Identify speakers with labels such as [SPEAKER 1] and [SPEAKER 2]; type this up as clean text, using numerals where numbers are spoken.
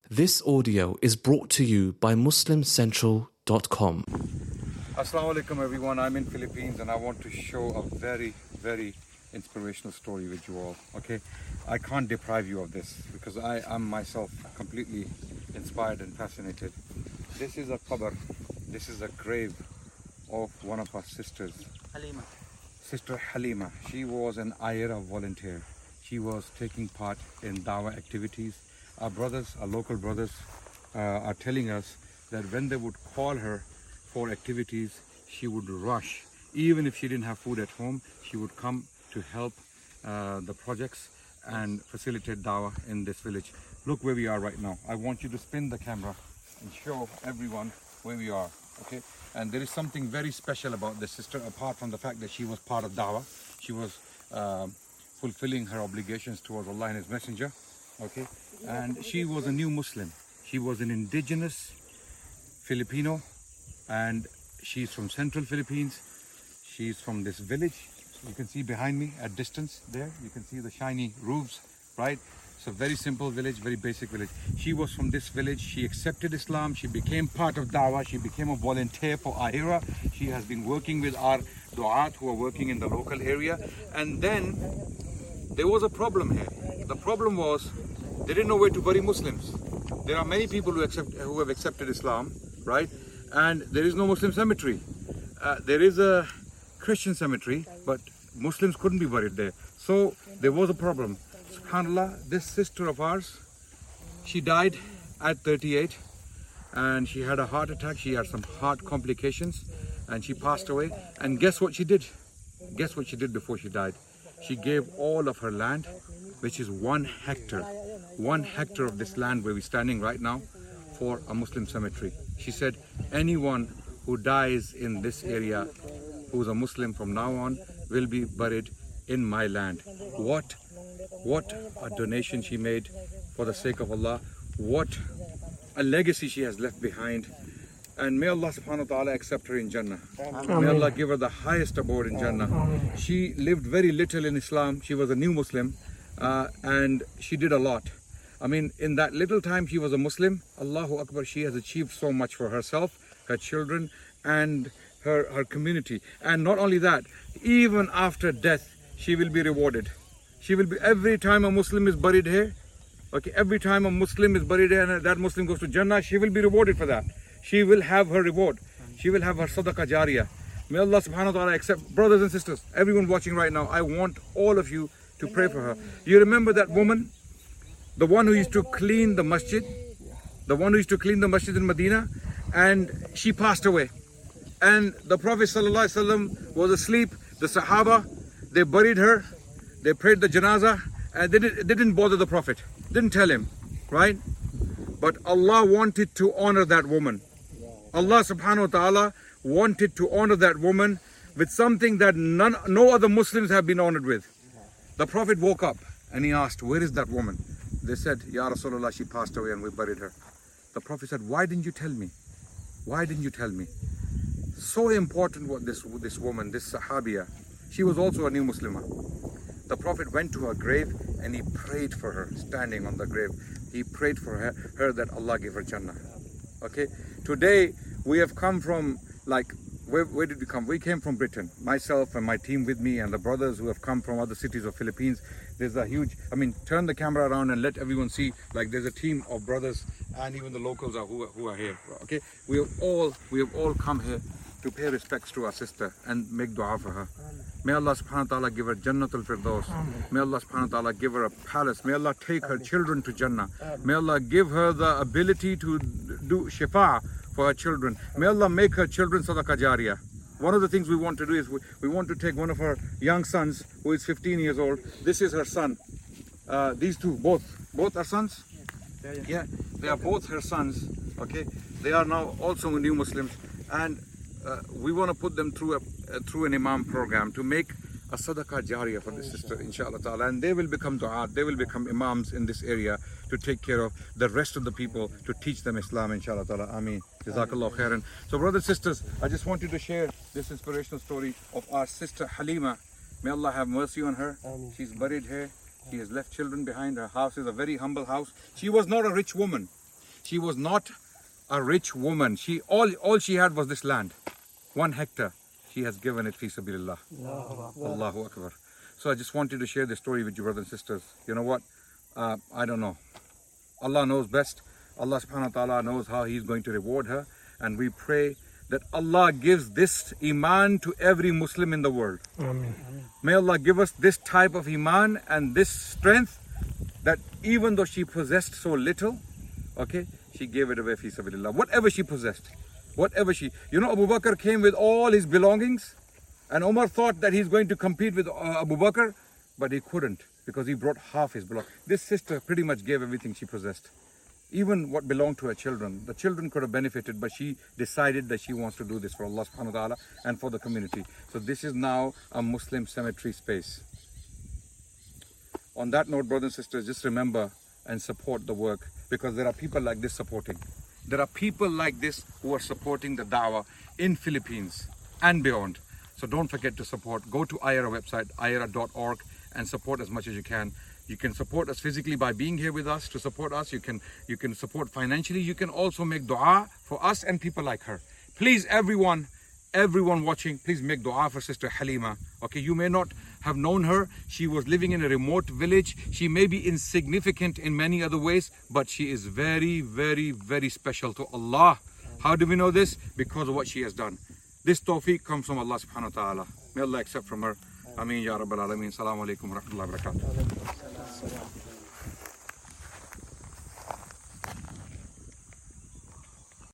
[SPEAKER 1] This audio is brought to you by MuslimCentral.com.
[SPEAKER 2] Assalamu alaikum everyone, I'm in Philippines and I want to show a very inspirational story with you all, okay? I can't deprive you of this because I am myself completely inspired and fascinated. This is a qabr, this is a grave of one of our sisters.
[SPEAKER 3] Halima.
[SPEAKER 2] Sister Halima. She was an Ayera volunteer. She was taking part in dawah activities. Our brothers, our local brothers are telling us that when they would call her for activities, she would rush. Even if she didn't have food at home, she would come to help the projects and facilitate dawah in this village. Look where we are right now. I want you to spin the camera and show everyone where we are, okay? And there is something very special about this sister, apart from the fact that she was part of dawah. She was fulfilling her obligations towards Allah and His Messenger, okay? And she was a new Muslim. She was an indigenous Filipino, and she's from central Philippines. She's from this village. You can see behind me at distance there, you can see the shiny roofs, right? It's a very simple village, very basic village. She was from this village. She accepted Islam. She became part of dawah. She became a volunteer for Ayera. She has been working with our du'at who are working in the local area. And then there was a problem here. The problem was they didn't know where to bury Muslims. There are many people who have accepted Islam, right? And there is no Muslim cemetery. There is a Christian cemetery, but Muslims couldn't be buried there. So there was a problem. SubhanAllah, this sister of ours, she died at 38 and she had a heart attack. She had some heart complications and she passed away. And guess what she did? Guess what she did before she died? She gave all of her land, which is 1 hectare. 1 hectare of this land where we're standing right now, for a Muslim cemetery. She said, anyone who dies in this area who's a Muslim from now on will be buried in my land. What a donation she made for the sake of Allah. What a legacy she has left behind. And may Allah subhanahu wa ta'ala accept her in Jannah. May Allah give her the highest abode in Jannah. She lived very little in Islam. She was a new Muslim and she did a lot. I mean, in that little time she was a Muslim, Allahu Akbar, she has achieved so much for herself, her children and her community. And not only that, even after death, she will be rewarded. She will be, every time a Muslim is buried here, okay, every time a Muslim is buried here and that Muslim goes to Jannah, she will be rewarded for that. She will have her reward. She will have her sadaqah jariyah. May Allah subhanahu wa ta'ala accept. Brothers and sisters, everyone watching right now, I want all of you to pray for her. You remember that woman, the one who used to clean the masjid, the one who used to clean the masjid in Medina, and she passed away. And the Prophet ﷺ was asleep, the Sahaba, they buried her, they prayed the janazah, and they didn't bother the Prophet, didn't tell him, right? But Allah wanted to honor that woman. Allah subhanahu wa ta'ala wanted to honor that woman with something that no other Muslims have been honored with. The Prophet woke up and he asked, where is that woman? They said, Ya Rasulullah, she passed away and we buried her. The Prophet said, why didn't you tell me? Why didn't you tell me? So important what this woman, this Sahabiya, she was also a new Muslimah. The Prophet went to her grave and he prayed for her, standing on the grave. He prayed for her that Allah give her Jannah. Okay, today we have come from, like, where did we come? We came from Britain. Myself and my team with me and the brothers who have come from other cities of Philippines. There's a huge, turn the camera around and let everyone see, like there's a team of brothers and even the locals who are here. Okay, we have all come here to pay respects to our sister and make dua for her. May Allah subhanahu wa ta'ala give her Jannatul Firdaus. May Allah subhanahu wa ta'ala give her a palace. May Allah take her children to Jannah. May Allah give her the ability to do shifa for her children. May Allah make her children sadaqah jariyah. One of the things we want to do is we want to take one of her young sons who is 15 years old. This is her son. These two, both are sons? Yeah, they are both her sons. Okay, they are now also new Muslims, and we want to put them through an Imam program to make a sadaqah jariyah for this sister, inshallah ta'ala, and they will become du'at, they will become imams in this area to take care of the rest of the people, to teach them Islam, inshallah ta'ala. Ameen. Jazakallah khairan. So brothers and sisters, I just wanted to share this inspirational story of our sister Halima. May Allah have mercy on her. She's buried here. She has left children behind. Her house is a very humble house. She was not a rich woman. She was not a rich woman. All she had was this land, 1 hectare. She has given it fi sabilillah. Allahu Akbar. So I just wanted to share this story with you, brothers and sisters. You know what? I don't know. Allah knows best. Allah subhanahu wa ta'ala knows how He's going to reward her. And we pray that Allah gives this iman to every Muslim in the world.
[SPEAKER 3] Amen.
[SPEAKER 2] May Allah give us this type of iman and this strength that even though she possessed so little, okay, she gave it away fi sabilillah. Whatever she possessed, you know, Abu Bakr came with all his belongings, and Umar thought that he's going to compete with Abu Bakr, but he couldn't because he brought half his belongings. This sister pretty much gave everything she possessed, even what belonged to her children. The children could have benefited, but she decided that she wants to do this for Allah subhanahu wa ta'ala and for the community. So this is now a Muslim cemetery space. On that note, brothers and sisters, just remember and support the work, because there are people like this supporting. There are people like this who are supporting the dawah in Philippines and beyond. So don't forget to support. Go to IRA website, ira.org, and support as much as you can. You can support us physically by being here with us to support us. You can support financially. You can also make dua for us and people like her. Please, everyone watching, please make dua for Sister Halima. Okay, you may not have known her. She was living in a remote village. She may be insignificant in many other ways, but she is very, very, very special to Allah. How do we know this? Because of what she has done. This tawfiq comes from Allah subhanahu wa ta'ala. May Allah accept from her. Ameen ya Rabbal Alameen. Assalamu alaikum wa rahmatullahi wa barakatuh.